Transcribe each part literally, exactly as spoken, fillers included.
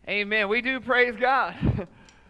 Amen. We do praise God.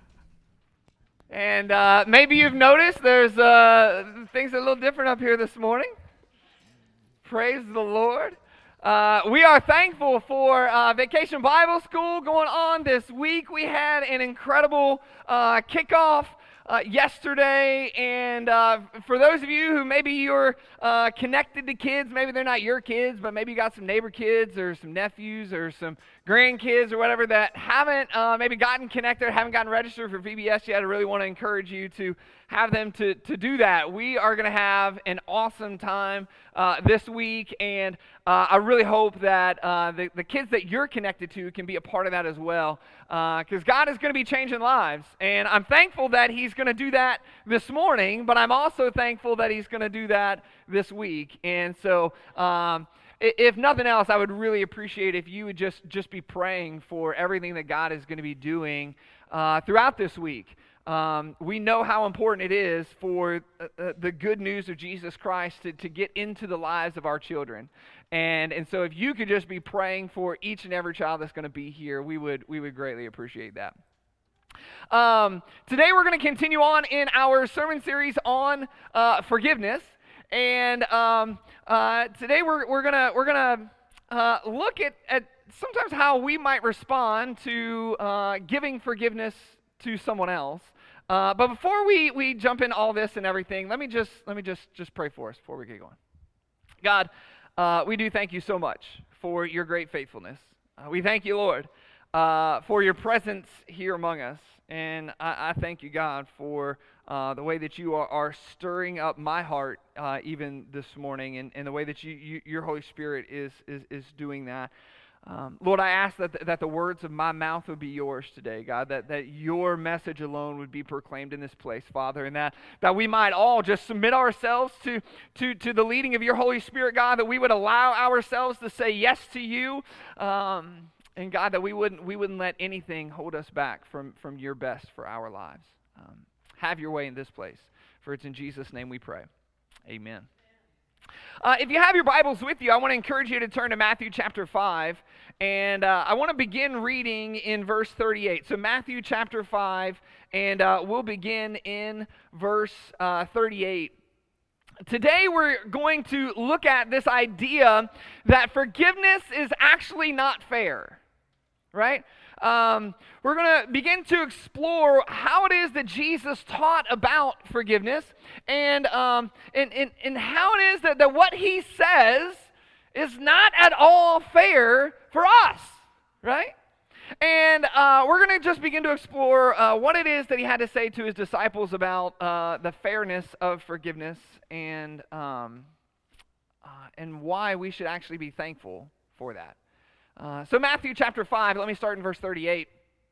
And uh, maybe you've noticed there's uh, things are a little different up here this morning. Praise the Lord. Uh, we are thankful for uh, Vacation Bible School going on this week. We had an incredible uh, kickoff uh, yesterday, and uh, for those of you who maybe you're uh, connected to kids, maybe they're not your kids, but maybe you got some neighbor kids or some nephews or some grandkids or whatever that haven't uh, maybe gotten connected, haven't gotten registered for V B S yet, I really want to encourage you to have them to, to do that. We are going to have an awesome time uh, this week, and uh, I really hope that uh, the, the kids that you're connected to can be a part of that as well, because uh, God is going to be changing lives, and I'm thankful that He's going to do that this morning, but I'm also thankful that He's going to do that this week, and so um, if nothing else, I would really appreciate if you would just, just be praying for everything that God is going to be doing uh, throughout this week. Um, we know how important it is for uh, uh, the good news of Jesus Christ to, to get into the lives of our children. And and so if you could just be praying for each and every child that's going to be here, we would we would greatly appreciate that. Um, today we're going to continue on in our sermon series on uh, forgiveness. And um, uh, today we're we're gonna we're gonna uh, look at, at sometimes how we might respond to uh, giving forgiveness to someone else. Uh, but before we, we jump in all this and everything, let me just let me just just pray for us before we get going. God, uh, we do thank you so much for your great faithfulness. Uh, we thank you, Lord, uh, for your presence here among us, and I, I thank you, God, for uh, the way that you are, are stirring up my heart uh, even this morning, and, and the way that you, you your Holy Spirit is is is doing that. Um, Lord, I ask that, th- that the words of my mouth would be yours today, God, that, that your message alone would be proclaimed in this place, Father, and that, that we might all just submit ourselves to, to, to the leading of your Holy Spirit, God, that we would allow ourselves to say yes to you, um, and God, that we wouldn't, we wouldn't let anything hold us back from, from your best for our lives. Um, have your way in this place, for it's in Jesus' name we pray. Amen. Uh, if you have your Bibles with you, I want to encourage you to turn to Matthew chapter five, and uh, I want to begin reading in verse thirty-eight. So Matthew chapter five, and uh, we'll begin in verse uh, thirty-eight. Today we're going to look at this idea that forgiveness is actually not fair, right? Um, we're going to begin to explore how it is that Jesus taught about forgiveness, and, um, and, and, and how it is that, that what he says is not at all fair for us, right? And uh, we're going to just begin to explore uh, what it is that he had to say to his disciples about uh, the fairness of forgiveness, and, um, uh, and why we should actually be thankful for that. Uh, so Matthew chapter five, let me start in verse thirty-eight.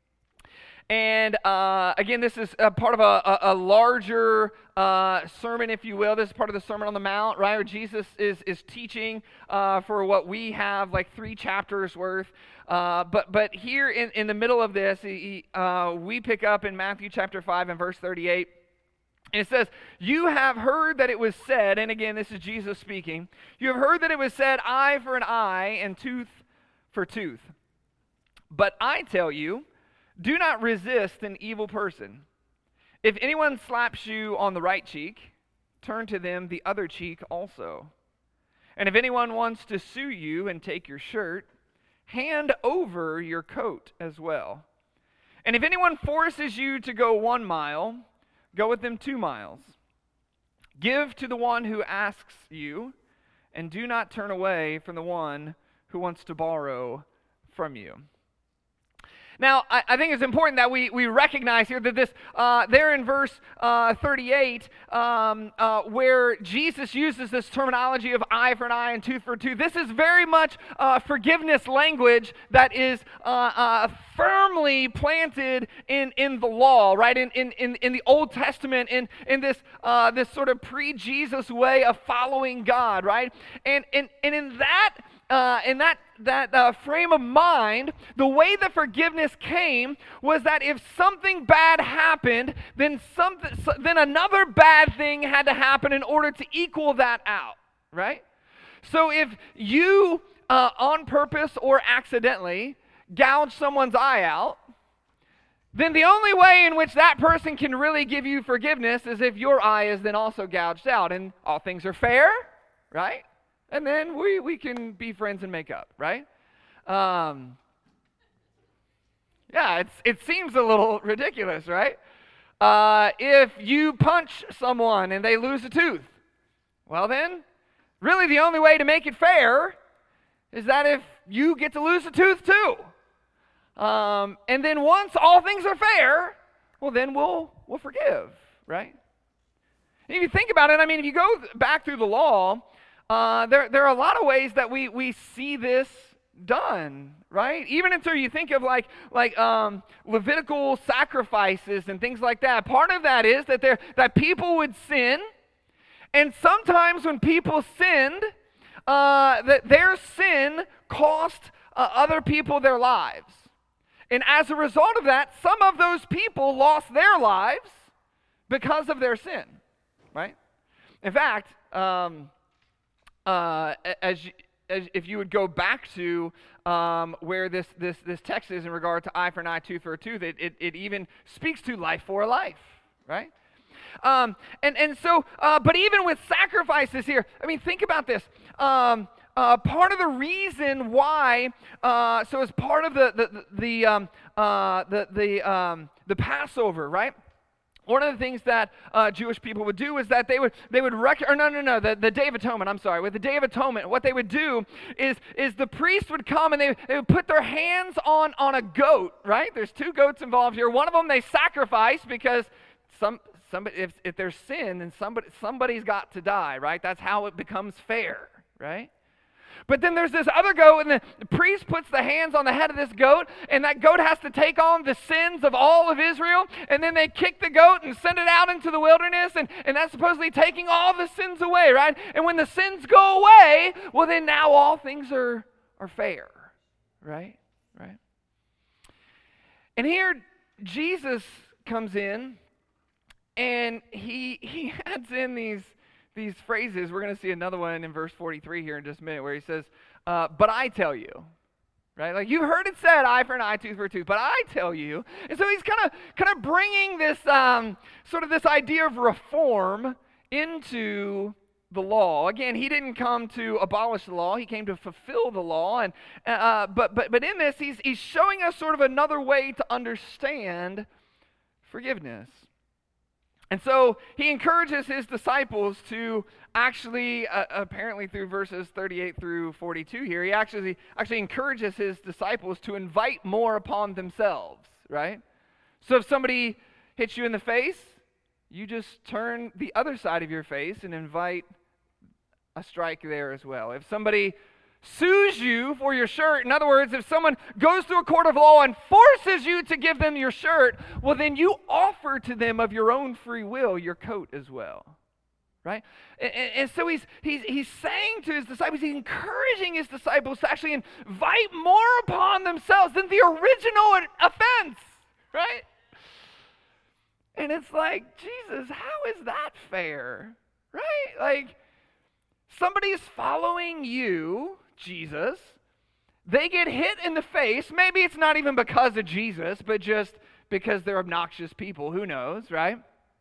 And uh, again, this is a part of a, a, a larger uh, sermon, if you will. This is part of the Sermon on the Mount, right, where Jesus is, is teaching uh, for what we have, like three chapters worth. Uh, but but here in, in the middle of this, he, uh, we pick up in Matthew chapter five and verse thirty-eight. And it says, "You have heard that it was said," and again, this is Jesus speaking, "You have heard that it was said, eye for an eye and tooth for tooth. But I tell you, do not resist an evil person. If anyone slaps you on the right cheek, turn to them the other cheek also. And if anyone wants to sue you and take your shirt, hand over your coat as well. And if anyone forces you to go one mile, go with them two miles. Give to the one who asks you, and do not turn away from the one who wants to borrow from you." Now, I, I think it's important that we, we recognize here that this, uh, there in verse uh, thirty-eight, um, uh, where Jesus uses this terminology of eye for an eye and tooth for a tooth, this is very much uh, forgiveness language that is uh, uh, firmly planted in, in the law, right? In, in, in, in the Old Testament, in, in this, uh, this sort of pre-Jesus way of following God, right? And, and, and in that Uh, in that that uh, frame of mind, the way the forgiveness came was that if something bad happened, then something, then another bad thing had to happen in order to equal that out, right? So if you, uh, on purpose or accidentally, gouge someone's eye out, then the only way in which that person can really give you forgiveness is if your eye is then also gouged out, and all things are fair, right? And then we, we can be friends and make up, right? Um, yeah, it's, it seems a little ridiculous, right? Uh, if you punch someone and they lose a tooth, well then, really the only way to make it fair is that if you get to lose a tooth too. Um, and then once all things are fair, well then we'll we'll forgive, right? And if you think about it, I mean, if you go back through the law, uh, there there are a lot of ways that we we see this done, right? Even until you think of like like um, Levitical sacrifices and things like that. Part of that is that there that people would sin, and sometimes when people sinned, uh, that their sin cost uh, other people their lives. And as a result of that, some of those people lost their lives because of their sin, right? In fact, um, uh, as, as if you would go back to um, where this, this, this text is in regard to eye for an eye, tooth for a tooth, it, it, it even speaks to life for a life, right? Um, and, and so, uh, but even with sacrifices here, I mean, think about this. Um, Uh, part of the reason why, uh, so as part of the the the um, uh, the the, um, the Passover, right? One of the things that uh, Jewish people would do is that they would they would rec- or no no no the, the Day of Atonement. I'm sorry, with the Day of Atonement, what they would do is is the priest would come and they they would put their hands on on a goat, right? There's two goats involved here. One of them they sacrifice because some somebody if if there's sin, then somebody somebody's got to die, right? That's how it becomes fair, right? But then there's this other goat, and the, the priest puts the hands on the head of this goat, and that goat has to take on the sins of all of Israel, and then they kick the goat and send it out into the wilderness, and, and that's supposedly taking all the sins away, right? And when the sins go away, well then now all things are, are fair, right? Right? And here Jesus comes in, and he he adds in these these phrases. We're going to see another one in verse forty-three here in just a minute where he says, uh, but I tell you, right? Like you've heard it said, eye for an eye, tooth for a tooth, but I tell you. And so he's kind of kind of bringing this um, sort of this idea of reform into the law. Again, he didn't come to abolish the law. He came to fulfill the law. And uh, but but but in this, he's he's showing us sort of another way to understand forgiveness. And so he encourages his disciples to actually, uh, apparently through verses thirty-eight through forty-two here, he actually actually encourages his disciples to invite more upon themselves, right? So if somebody hits you in the face, you just turn the other side of your face and invite a strike there as well. If somebody sues you for your shirt, in other words, if someone goes through a court of law and forces you to give them your shirt, well then you offer to them of your own free will your coat as well, right? And, and, and so he's, he's, he's saying to his disciples, he's encouraging his disciples to actually invite more upon themselves than the original offense, right? And it's like, Jesus, how is that fair, right? Like, somebody's following you, Jesus, they get hit in the face. Maybe it's not even because of Jesus, but just because they're obnoxious people. Who knows, right?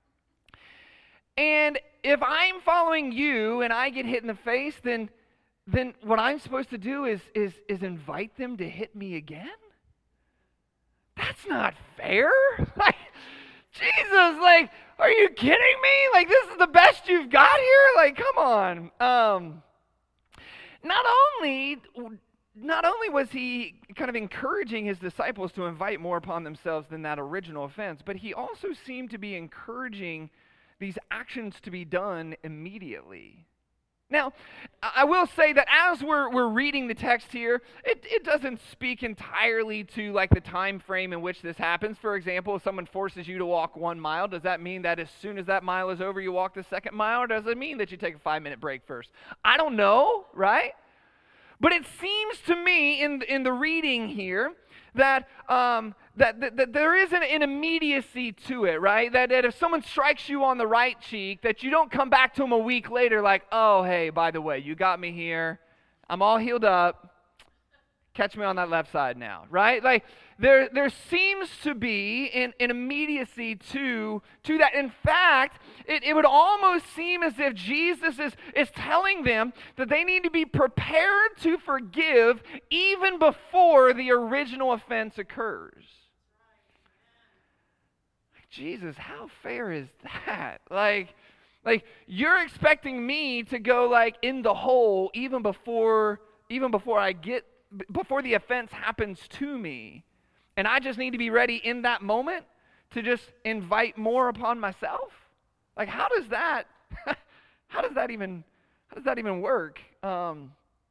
And if I'm following you and I get hit in the face, then then what I'm supposed to do is is is invite them to hit me again? That's not fair. Like, Jesus, like, are you kidding me? Like, this is the best you've got here? Like, come on. Um, not only, not only was he kind of encouraging his disciples to invite more upon themselves than that original offense, but he also seemed to be encouraging these actions to be done immediately. Now, I will say that as we're we're reading the text here, it, it doesn't speak entirely to like the time frame in which this happens. For example, if someone forces you to walk one mile, does that mean that as soon as that mile is over, you walk the second mile, or does it mean that you take a five-minute break first? I don't know, right? But it seems to me in in the reading here that um, that, that, that there is an, an immediacy to it, right? That, that if someone strikes you on the right cheek, that you don't come back to them a week later like, oh, hey, by the way, you got me here. I'm all healed up. Catch me on that left side now, right? Like there, there seems to be an, an immediacy to, to that. In fact, it, it would almost seem as if Jesus is, is telling them that they need to be prepared to forgive even before the original offense occurs. Like, Jesus, how fair is that? Like, like you're expecting me to go like in the hole even before, even before I get before the offense happens to me, and I just need to be ready in that moment to just invite more upon myself? Like, how does that, how does that even, how does that even work? Um,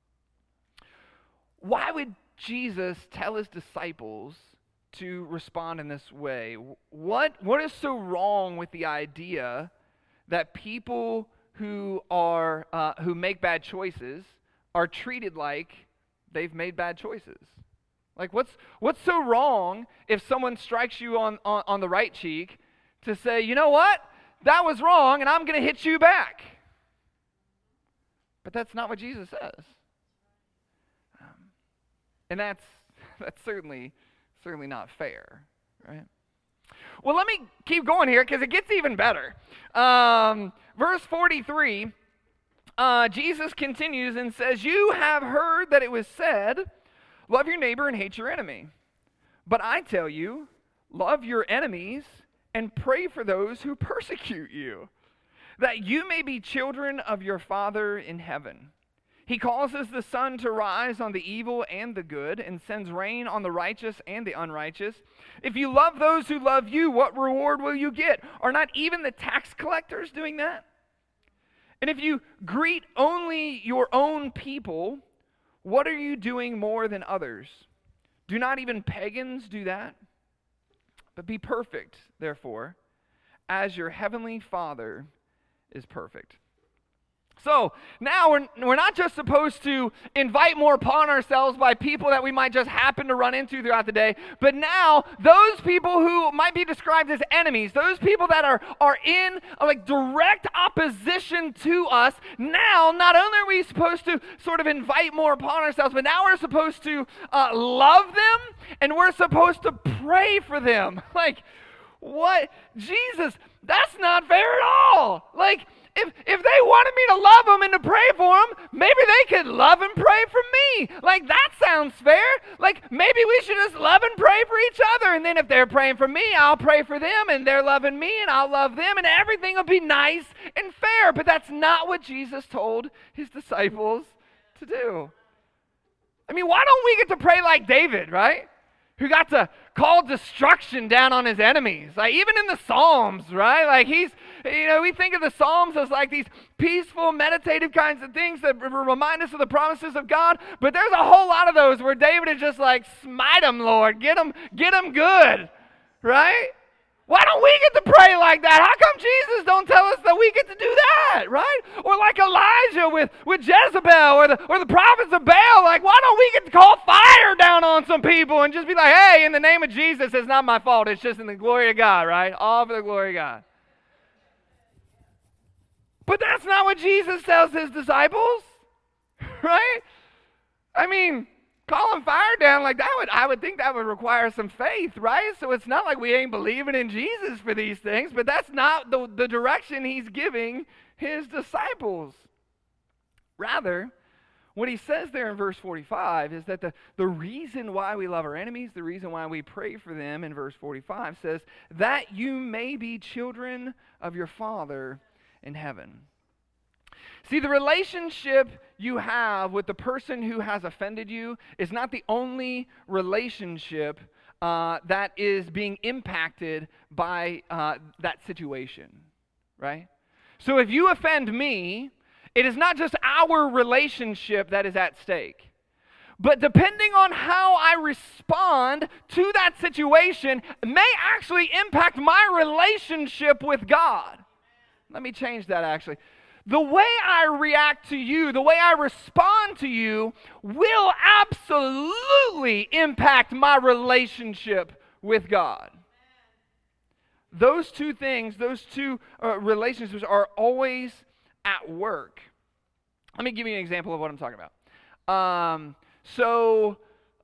why would Jesus tell his disciples to respond in this way? What, what is so wrong with the idea that people who are, uh, who make bad choices are treated like they've made bad choices? Like, what's what's so wrong if someone strikes you on, on, on the right cheek to say, you know what, that was wrong and I'm going to hit you back? But that's not what Jesus says. Um, and that's that's certainly certainly not fair, right? Well, let me keep going here because it gets even better. Um, verse forty-three. Uh, Jesus continues and says, you have heard that it was said, love your neighbor and hate your enemy. But I tell you, love your enemies and pray for those who persecute you, that you may be children of your Father in heaven. He causes the sun to rise on the evil and the good, and sends rain on the righteous and the unrighteous. If you love those who love you, what reward will you get? Are not even the tax collectors doing that? And if you greet only your own people, what are you doing more than others? Do not even pagans do that? But be perfect, therefore, as your heavenly Father is perfect. So now we're, we're not just supposed to invite more upon ourselves by people that we might just happen to run into throughout the day, but now those people who might be described as enemies, those people that are, are in uh, like direct opposition to us, now not only are we supposed to sort of invite more upon ourselves, but now we're supposed to uh, love them and we're supposed to pray for them. Like, what? Jesus, that's not fair at all. Like, If if they wanted me to love them and to pray for them, maybe they could love and pray for me. Like, that sounds fair. Like, maybe we should just love and pray for each other. And then if they're praying for me, I'll pray for them. And they're loving me and I'll love them. And everything will be nice and fair. But that's not what Jesus told his disciples to do. I mean, why don't we get to pray like David, right? Who got to call destruction down on his enemies. Like, even in the Psalms, right? Like, he's, you know, we think of the Psalms as like these peaceful, meditative kinds of things that remind us of the promises of God. But there's a whole lot of those where David is just like, smite them, Lord. Get them, get them good, right? Why don't we get to pray like that? How come Jesus don't tell us that we get to do that, right? Or like Elijah with, with Jezebel or the, or the prophets of Baal. Like, why don't we get to call fire down on some people and just be like, hey, in the name of Jesus, it's not my fault. It's just in the glory of God, right? All for the glory of God. But that's not what Jesus tells his disciples, right? I mean, calling fire down like that would, I would think that would require some faith, right? So it's not like we ain't believing in Jesus for these things, but that's not the, the direction he's giving his disciples. Rather, what he says there in verse forty-five is that the, the reason why we love our enemies, the reason why we pray for them in verse forty-five says, that you may be children of your Father in heaven. See, the relationship you have with the person who has offended you is not the only relationship uh, that is being impacted by uh, that situation, right? So if you offend me, it is not just our relationship that is at stake. But depending on how I respond to that situation may actually impact my relationship with God. Let me change that actually. The way I react to you, the way I respond to you, will absolutely impact my relationship with God. Those two things, those two uh, relationships are always at work. Let me give you an example of what I'm talking about. Um, so,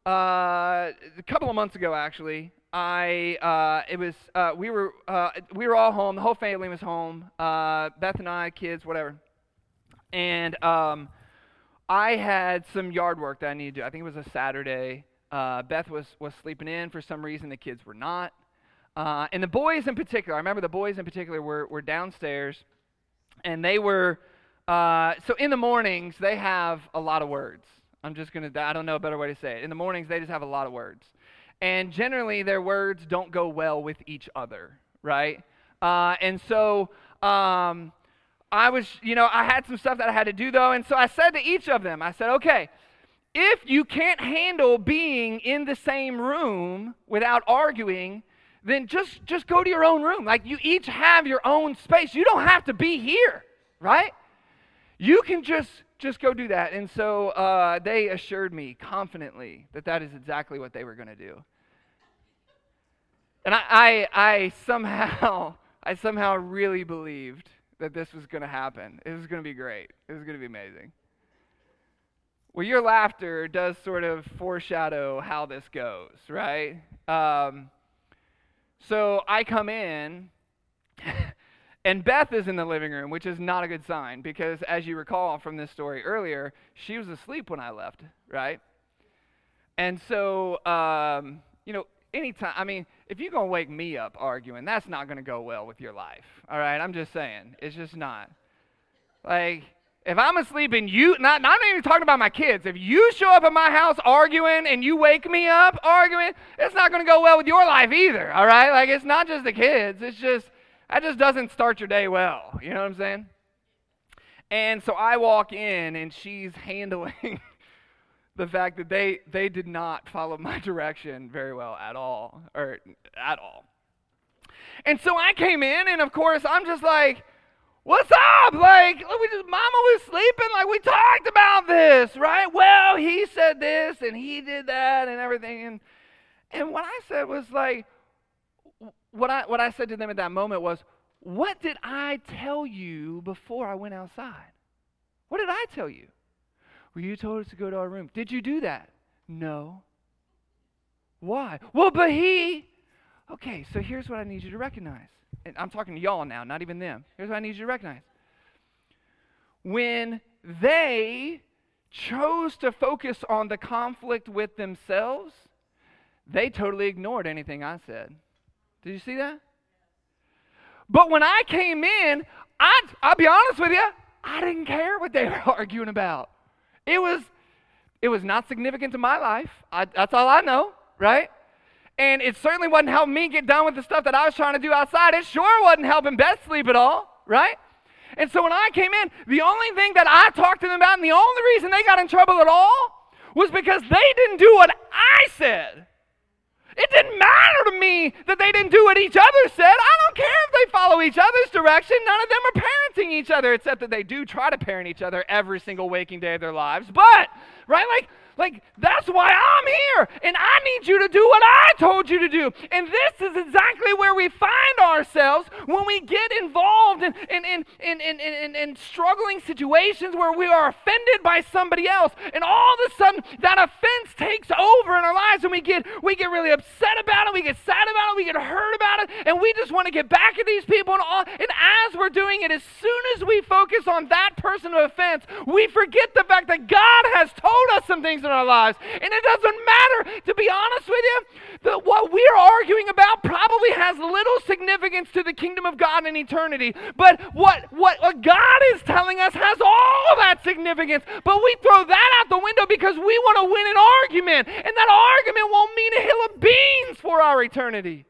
uh, a couple of months ago, actually, I uh, it was uh, we were uh, we were all home. The whole family was home. Uh, Beth and I, kids, whatever. And um, I had some yard work that I needed to do. I think it was a Saturday. Uh, Beth was was sleeping in for some reason. The kids were not. Uh, and the boys in particular, I remember the boys in particular were were downstairs, and they were. Uh, so in the mornings they have a lot of words. I'm just gonna. I don't know a better way to say it. In the mornings they just have a lot of words. And generally, their words don't go well with each other, right? Uh, and so um, I was, you know, I had some stuff that I had to do, though. And so I said to each of them, I said, okay, if you can't handle being in the same room without arguing, then just, just go to your own room. Like, you each have your own space. You don't have to be here, right? You can just, just go do that. And so uh, they assured me confidently that that is exactly what they were going to do. And I, I, I somehow, I somehow really believed that this was going to happen. It was going to be great. It was going to be amazing. Well, your laughter does sort of foreshadow how this goes, right? Um, so I come in, and Beth is in the living room, which is not a good sign because, as you recall from this story earlier, she was asleep when I left, right? And so, um, you know, anytime, I mean, if you're going to wake me up arguing, that's not going to go well with your life, all right? I'm just saying. It's just not. Like, if I'm asleep and you, not, not even talking about my kids, if you show up at my house arguing and you wake me up arguing, it's not going to go well with your life either, all right? Like, it's not just the kids. It's just, that just doesn't start your day well. You know what I'm saying? And so I walk in, and she's handling the fact that they they did not follow my direction very well at all, or at all. And so I came in, and of course, I'm just like, what's up? Like, we just, Mama was sleeping, like, we talked about this, right? Well, he said this, and he did that, and everything. And and what I said was like, What I what I said to them at that moment was, what did I tell you before I went outside? What did I tell you? Well, you told us to go to our room. Did you do that? No. Why? Well, but he... Okay, so here's what I need you to recognize. And I'm talking to y'all now, not even them. Here's what I need you to recognize. When they chose to focus on the conflict with themselves, they totally ignored anything I said. Did you see that? But when I came in, I, I'll be honest with you, I didn't care what they were arguing about. It was, it was not significant to my life. I, that's all I know, right? And it certainly wasn't helping me get done with the stuff that I was trying to do outside. It sure wasn't helping Beth sleep at all, right? And so when I came in, the only thing that I talked to them about, and the only reason they got in trouble at all, was because they didn't do what I said. It didn't matter to me that they didn't do what each other said. I don't care if they follow each other's direction. None of them are parenting each other, except that they do try to parent each other every single waking day of their lives. But, right, like, like that's why I'm here, and I need you to do what I told you to do. And this is exactly where we find ourselves when we get involved in, in, in, in, in, in, in struggling situations where we are offended by somebody else, and all of a sudden that offense takes over in our lives, and we get we get really upset about it, we get sad about it, we get hurt about it, and we just want to get back at these people. And, all, and as we're doing it, as soon as we focus on that person of offense, we forget the fact that God has told us some things in our lives. And it doesn't matter, to be honest with you, that what we're arguing about probably has little significance to the kingdom of God in eternity. But what, what, what God is telling us has all that significance. But we throw that out the window because we want to win an argument. And that argument won't mean a hill of beans for our eternity.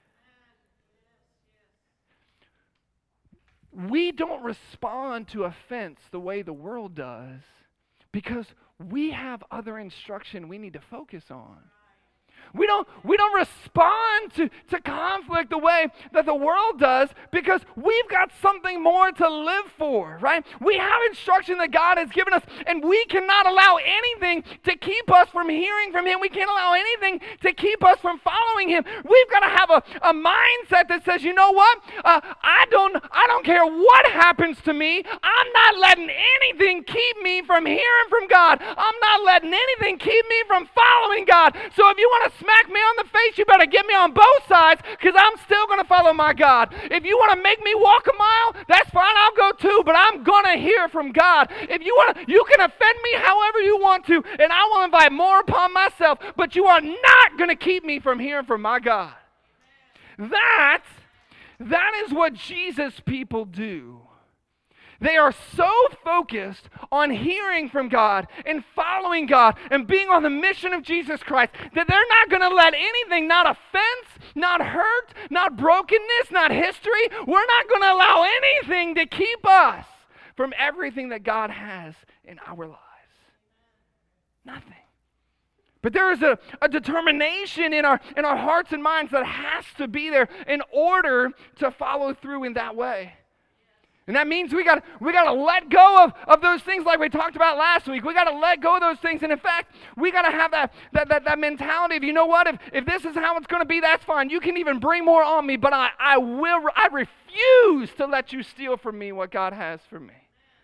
We don't respond to offense the way the world does because we have other instruction we need to focus on. We don't, we don't respond to, to conflict the way that the world does because we've got something more to live for, right? We have instruction that God has given us, and we cannot allow anything to keep us from hearing from Him. We can't allow anything to keep us from following Him. We've got to have a, a mindset that says, you know what? Uh, I don't, I don't care what happens to me. I'm not letting anything keep me from hearing from God. I'm not letting anything keep me from following God. So if you want to smack me on the face, you better get me on both sides because I'm still going to follow my God. If you want to make me walk a mile, that's fine. I'll go too, but I'm going to hear from God. If you want to, you can offend me however you want to, and I will invite more upon myself, but you are not going to keep me from hearing from my God. That, that is what Jesus people do. They are so focused on hearing from God and following God and being on the mission of Jesus Christ that they're not going to let anything, not offense, not hurt, not brokenness, not history, we're not going to allow anything to keep us from everything that God has in our lives. Nothing. But there is a, a determination in our, in our hearts and minds that has to be there in order to follow through in that way. And that means we got we got to let go of, of those things like we talked about last week. We got to let go of those things. And in fact, we got to have that, that, that, that mentality of, you know what, if, if this is how it's going to be, that's fine. You can even bring more on me, but I, I will I refuse to let you steal from me what God has for me.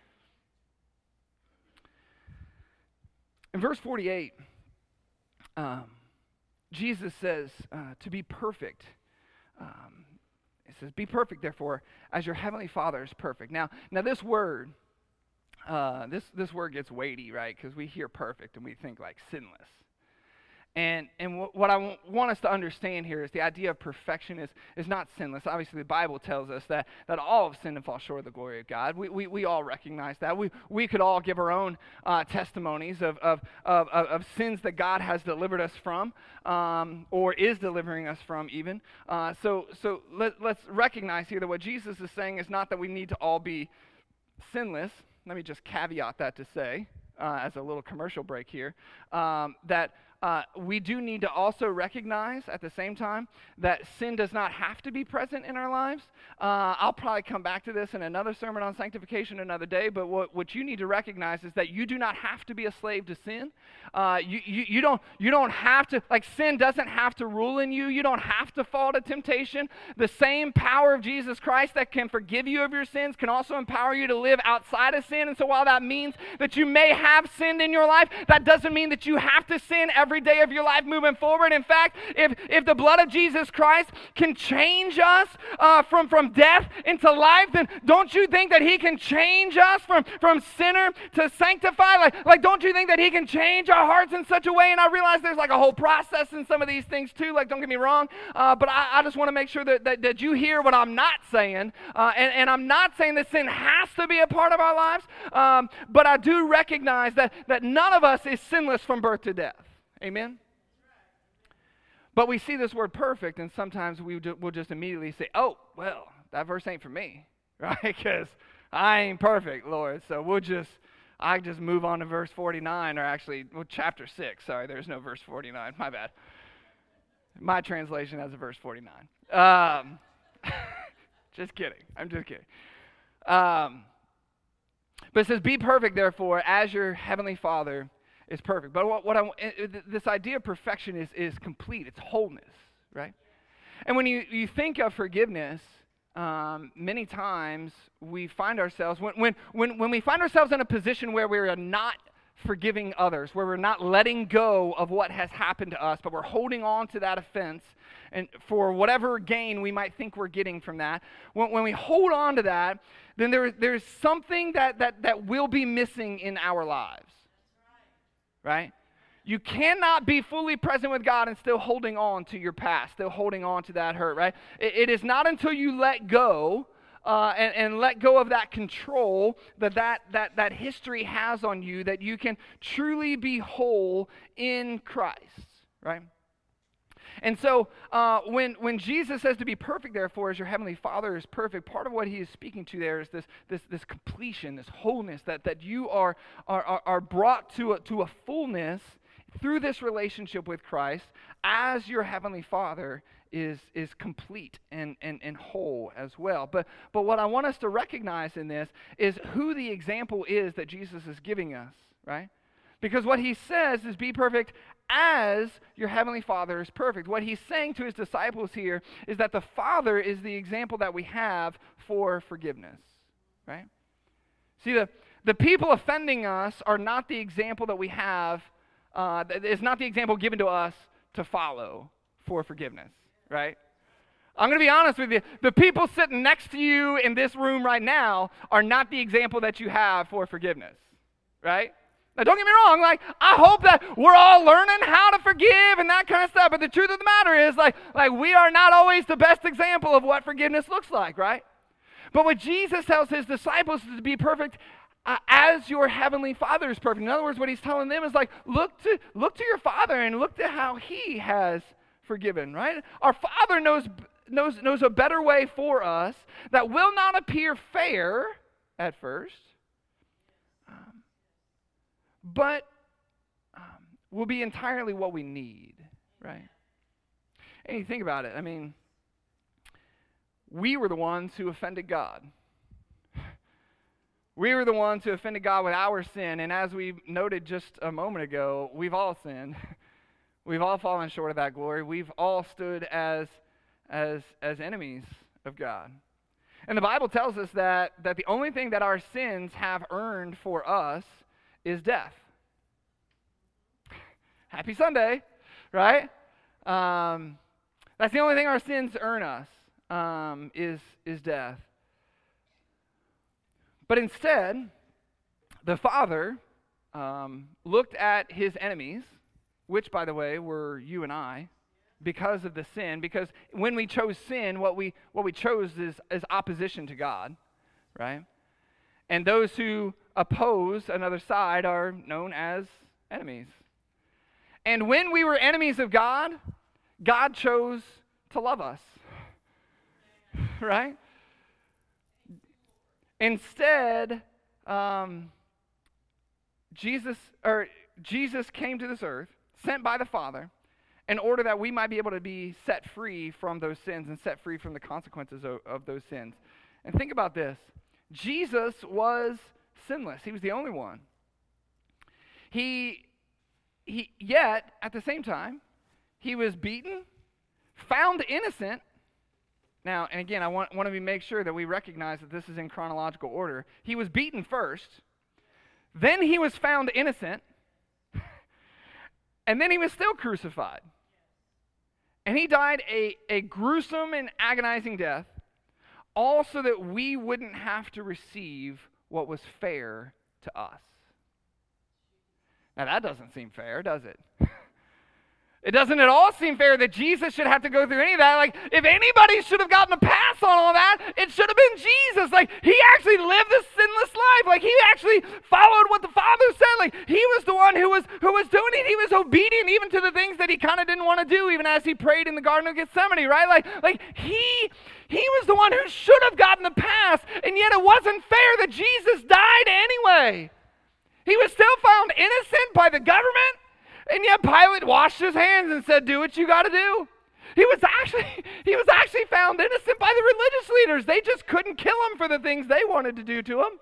In verse forty-eight, um, Jesus says uh, to be perfect. Um, It says, be perfect, therefore, as your heavenly Father is perfect. Now, now this word, uh, this, this word gets weighty, right? Because we hear perfect and we think like sinless. And and w- what I w- want us to understand here is the idea of perfection is, is not sinless. Obviously, the Bible tells us that, that all have sinned and fall short of the glory of God. We we, we all recognize that. We we could all give our own uh, testimonies of, of, of, of, of sins that God has delivered us from, um, or is delivering us from even. Uh, so so let, let's recognize here that what Jesus is saying is not that we need to all be sinless. Let me just caveat that to say, uh, as a little commercial break here, um, that Uh, we do need to also recognize at the same time that sin does not have to be present in our lives. Uh, I'll probably come back to this in another sermon on sanctification another day, but what, what you need to recognize is that you do not have to be a slave to sin. Uh, you, you, you, don't, you don't have to, like sin doesn't have to rule in you. You don't have to fall to temptation. The same power of Jesus Christ that can forgive you of your sins can also empower you to live outside of sin. And so while that means that you may have sinned in your life, that doesn't mean that you have to sin every every day of your life moving forward. In fact, if, if the blood of Jesus Christ can change us uh, from, from death into life, then don't you think that He can change us from, from sinner to sanctified? Like, like, don't you think that He can change our hearts in such a way? And I realize there's like a whole process in some of these things too, like don't get me wrong, uh, but I, I just want to make sure that, that, that you hear what I'm not saying. Uh, and, and I'm not saying that sin has to be a part of our lives, um, but I do recognize that, that none of us is sinless from birth to death. Amen? But we see this word perfect, and sometimes we do, we'll just immediately say, oh, well, that verse ain't for me, right? Because I ain't perfect, Lord. So we'll just, I just move on to verse forty-nine, or actually, well, chapter six. Sorry, there's no verse forty-nine. My bad. My translation has a verse forty-nine. Um, just kidding. I'm just kidding. Um, but it says, be perfect, therefore, as your heavenly Father is perfect. But what, what I this idea of perfection is is complete. It's wholeness, right? And when you, you think of forgiveness, um, many times we find ourselves when, when when when we find ourselves in a position where we are not forgiving others, where we're not letting go of what has happened to us, but we're holding on to that offense, and for whatever gain we might think we're getting from that. When, when we hold on to that, then there there's something that that that will be missing in our lives. Right? You cannot be fully present with God and still holding on to your past, still holding on to that hurt, right? It, it is not until you let go uh, and, and let go of that control that that, that that history has on you that you can truly be whole in Christ, right? And so uh, when when Jesus says to be perfect, therefore, as your heavenly Father is perfect, part of what He is speaking to there is this this this completion, this wholeness, that that you are are are brought to a, to a fullness through this relationship with Christ as your heavenly Father is is complete and, and, and whole as well. But but what I want us to recognize in this is who the example is that Jesus is giving us, right? Because what he says is be perfect as your heavenly Father is perfect. What he's saying to his disciples here is that the Father is the example that we have for forgiveness, right? See, the, the people offending us are not the example that we have, uh, it's not the example given to us to follow for forgiveness, right? I'm going to be honest with you. The people sitting next to you in this room right now are not the example that you have for forgiveness, right? Now, don't get me wrong, like, I hope that we're all learning how to forgive and that kind of stuff, but the truth of the matter is, like, like we are not always the best example of what forgiveness looks like, right? But what Jesus tells his disciples is to be perfect uh, as your heavenly Father is perfect. In other words, what he's telling them is, like, look to, look to your Father and look to how he has forgiven, right? Our Father knows, knows, knows a better way for us that will not appear fair at first, but um, will be entirely what we need, right? And you think about it, I mean, we were the ones who offended God. We were the ones who offended God with our sin, and as we noted just a moment ago, we've all sinned. We've all fallen short of that glory. We've all stood as, as, as enemies of God. And the Bible tells us that, that the only thing that our sins have earned for us is death. Happy Sunday, right? Um, that's the only thing our sins earn us, um, is, is death. But instead, the Father um, looked at his enemies, which, by the way, were you and I, because of the sin. Because when we chose sin, what we what we chose is, is opposition to God, right? And those who oppose another side are known as enemies. And when we were enemies of God, God chose to love us, right? Instead, um, Jesus or Jesus came to this earth, sent by the Father, in order that we might be able to be set free from those sins and set free from the consequences of, of those sins. And think about this. Jesus was sinless. He was the only one. He, he, yet, at the same time, he was beaten, found innocent. Now, and again, I want, want to make sure that we recognize that this is in chronological order. He was beaten first, then he was found innocent, and then he was still crucified. And he died a, a gruesome and agonizing death, all so that we wouldn't have to receive what was fair to us. Now that doesn't seem fair, does it? It doesn't at all seem fair that Jesus should have to go through any of that. Like, if anybody should have gotten a pass on all that, it should have been Jesus. Like, he actually lived this sinless life. Like, he actually followed what the Father said. Like, he was the one who was who was doing it. He was obedient even to the things that he kind of didn't want to do, even as he prayed in the Garden of Gethsemane, right? Like, like he he was the one who should have gotten the pass, and yet it wasn't fair that Jesus died anyway. He was still found innocent by the government. And yet Pilate washed his hands and said, do what you got to do. He was actually he was actually found innocent by the religious leaders. They just couldn't kill him for the things they wanted to do to him.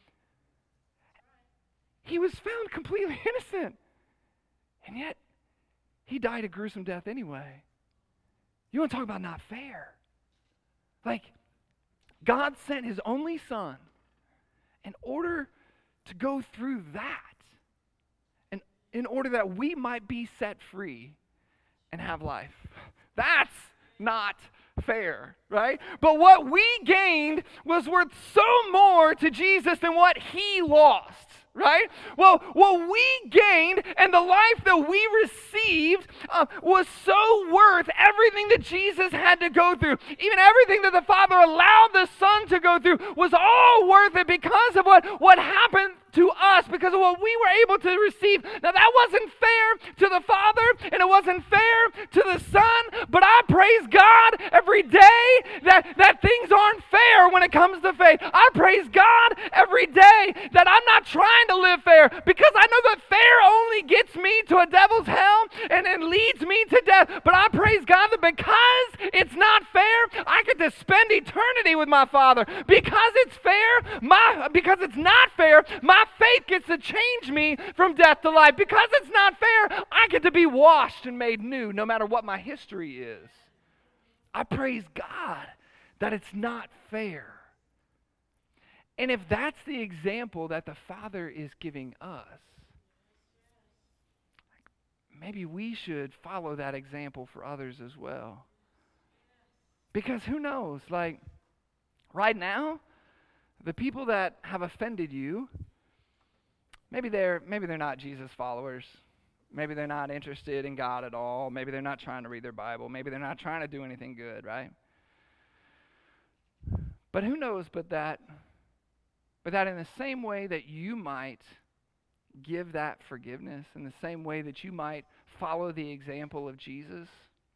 He was found completely innocent. And yet he died a gruesome death anyway. You want to talk about not fair? Like, God sent his only son in order to go through that. In order that we might be set free and have life. That's not fair, right? But what we gained was worth so more to Jesus than what he lost, right? Well, what we gained and the life that we received uh, was so worth everything that Jesus had to go through. Even everything that the Father allowed the Son to go through was all worth it because of what, what happened to us because of what we were able to receive. Now, that wasn't fair to the Father, and it wasn't fair to the Son, but I praise God every day that, that things aren't fair when it comes to faith. I praise God every day that I'm not trying to live fair, because I know that fair only gets me to a devil's hell and it leads me to death. But I praise God that because it's not fair, I get to spend eternity with my Father. Because it's fair, my because it's not fair, my faith gets to change me from death to life. Because it's not fair, I get to be washed and made new no matter what my history is. I praise God that it's not fair. And if that's the example that the Father is giving us, maybe we should follow that example for others as well. Because who knows, like right now, the people that have offended you, maybe they're maybe they're not Jesus followers. Maybe they're not interested in God at all. Maybe they're not trying to read their Bible. Maybe they're not trying to do anything good, right? But who knows but that but that in the same way that you might give that forgiveness, in the same way that you might follow the example of Jesus,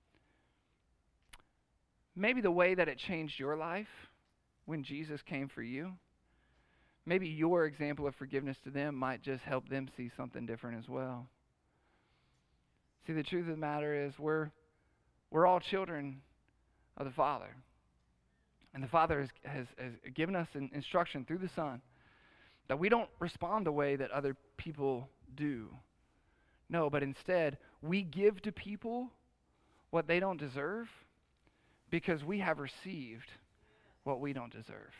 maybe the way that it changed your life when Jesus came for you, maybe your example of forgiveness to them might just help them see something different as well. See, the truth of the matter is we're we're all children of the Father. And the Father has, has, has given us an instruction through the Son that we don't respond the way that other people do. No, but instead, we give to people what they don't deserve because we have received what we don't deserve.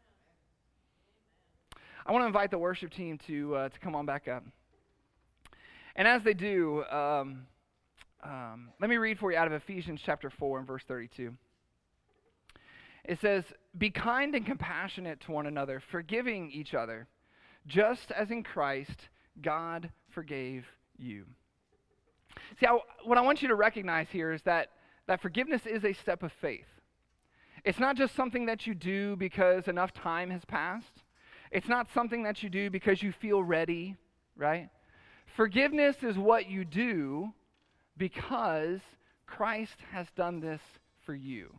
I want to invite the worship team to uh, to come on back up. And as they do, um, um, let me read for you out of Ephesians chapter four and verse thirty-two. It says, "Be kind and compassionate to one another, forgiving each other, just as in Christ God forgave you." See, I, what I want you to recognize here is that, that forgiveness is a step of faith. It's not just something that you do because enough time has passed. It's not something that you do because you feel ready, right? Forgiveness is what you do because Christ has done this for you.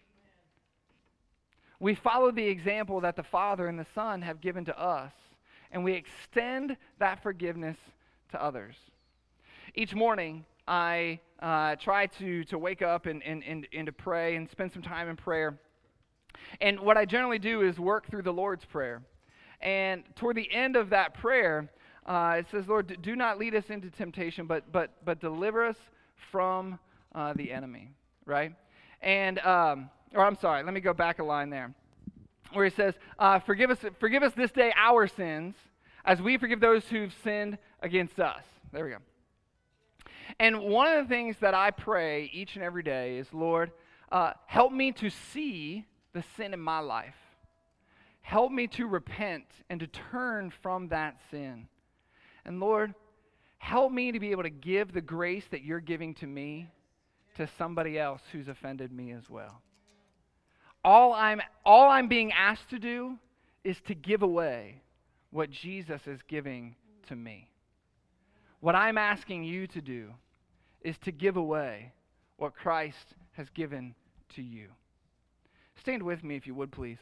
We follow the example that the Father and the Son have given to us, and we extend that forgiveness to others. Each morning, I uh, try to, to wake up and, and, and, and to pray and spend some time in prayer. And what I generally do is work through the Lord's Prayer. And toward the end of that prayer, uh, it says, "Lord, do not lead us into temptation, but but but deliver us from uh, the enemy," right? And um, or I'm sorry, let me go back a line there, where he says, uh, "Forgive us, forgive us this day our sins, as we forgive those who've sinned against us." There we go. And one of the things that I pray each and every day is, Lord, uh, help me to see the sin in my life. Help me to repent and to turn from that sin. And Lord, help me to be able to give the grace that you're giving to me to somebody else who's offended me as well. All I'm, all I'm being asked to do is to give away what Jesus is giving to me. What I'm asking you to do is to give away what Christ has given to you. Stand with me if you would, please.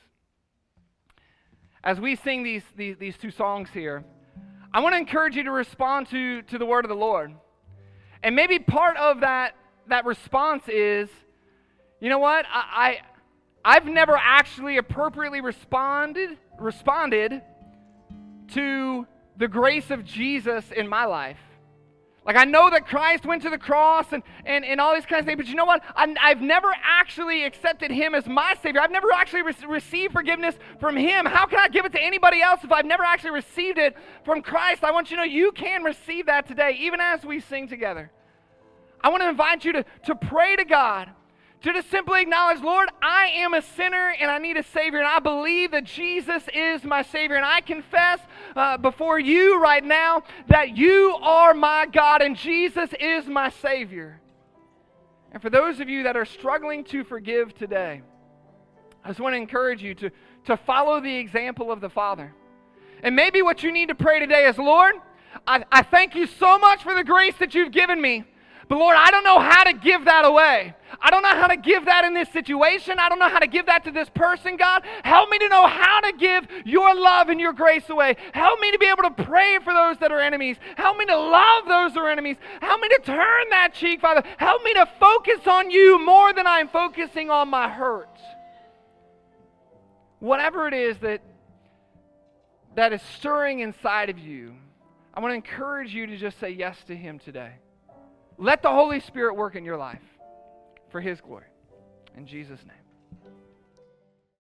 As we sing these, these, these two songs here, I want to encourage you to respond to, to the word of the Lord. And maybe part of that, that response is, you know what, I, I, I've never actually appropriately responded, responded to the grace of Jesus in my life. Like, I know that Christ went to the cross and, and, and all these kinds of things, but you know what? I, I've never actually accepted him as my Savior. I've never actually re- received forgiveness from him. How can I give it to anybody else if I've never actually received it from Christ? I want you to know you can receive that today, even as we sing together. I want to invite you to, to pray to God, to just simply acknowledge, Lord, I am a sinner and I need a Savior, and I believe that Jesus is my Savior, and I confess uh, before you right now that you are my God and Jesus is my Savior. And for those of you that are struggling to forgive today, I just want to encourage you to, to follow the example of the Father. And maybe what you need to pray today is, Lord, I, I thank you so much for the grace that you've given me. But Lord, I don't know how to give that away. I don't know how to give that in this situation. I don't know how to give that to this person, God. Help me to know how to give your love and your grace away. Help me to be able to pray for those that are enemies. Help me to love those that are enemies. Help me to turn that cheek, Father. Help me to focus on you more than I'm focusing on my hurt. Whatever it is that, that is stirring inside of you, I want to encourage you to just say yes to him today. Let the Holy Spirit work in your life for his glory. In Jesus' name.